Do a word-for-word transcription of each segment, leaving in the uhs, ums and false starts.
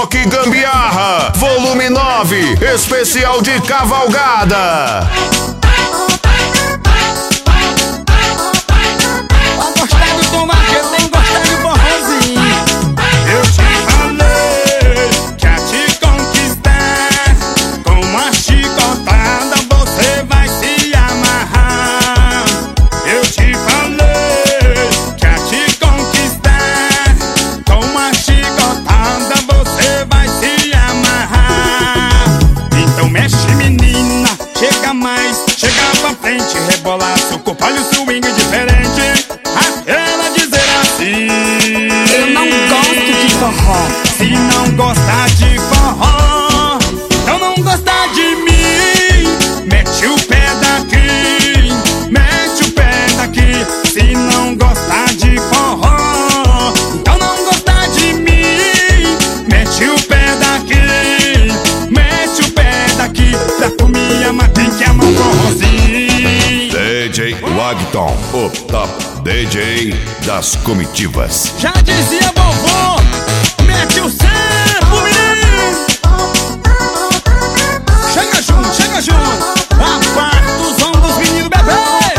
Rock Gambiarra, volume nove, especial de cavalgada. Pra gostar do Tom Vaqueiro tem que gostar de forrozinho. Eu te falei que a te conquistar, com uma chicotada você vai se amarrar. Eu te falei que a te conquistar, com uma chicotada você vai se amarrar. Então mexe, menina, chega mais, chega pra frente, rebolar seu corpo, olha o swing diferente. Ela dizer assim: Eu não gosto de forró. se não gostar de forró, então não gostar de mim. Mete o pé daqui, mete o pé daqui. Se não gostar de forró, então não gostar de mim. Mete o pé daqui, mete o pé daqui. Pra tu me amar tem que amar o forrozinho. D J Wagton, o top D J das comitivas. Já dizia vovô, mete o sampo, menino. Chega junto, chega junto. A parte dos homens dos meninos bebê.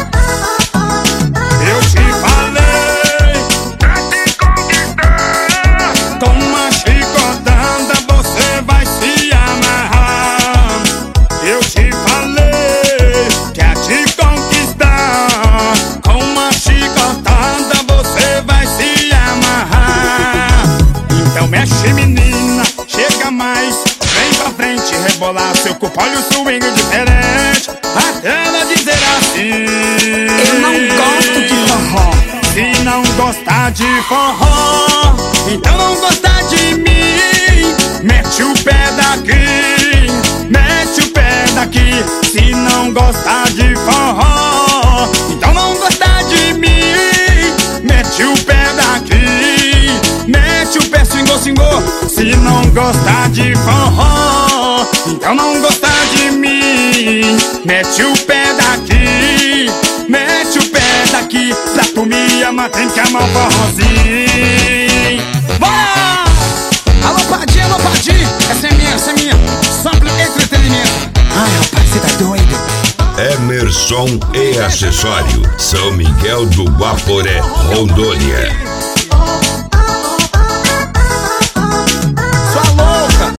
Eu te falei pra te conquistar, com uma chicotada você vai se amarrar. Eu te falei que a te conquistar, com uma chicotada você vai se amarrar. Então mexe, menina, chega mais, vem pra frente, rebolar seu corpo, olha o swing diferente. Até ela dizer assim: Eu não gosto de forró. se não gostar de forró, então não gostar de mim. Mete o pé daqui, mete o pé daqui. Se não gostar de forró, então não gostar de mim. Mete o pé daqui, mete o pé, swingou, swingou. Se não gostar de forró, então não gostar de mim. Mete o pé daqui, mete o pé daqui. Pra tu me amar tem que amar o forrozinho. Bora! Alô, Padinho, alô, Padinho. Essa é minha, essa é minha. Sample entretenimento. Ai, rapaz, você tá doido? Emerson e Acessório, São Miguel do Guaporé, Rondônia.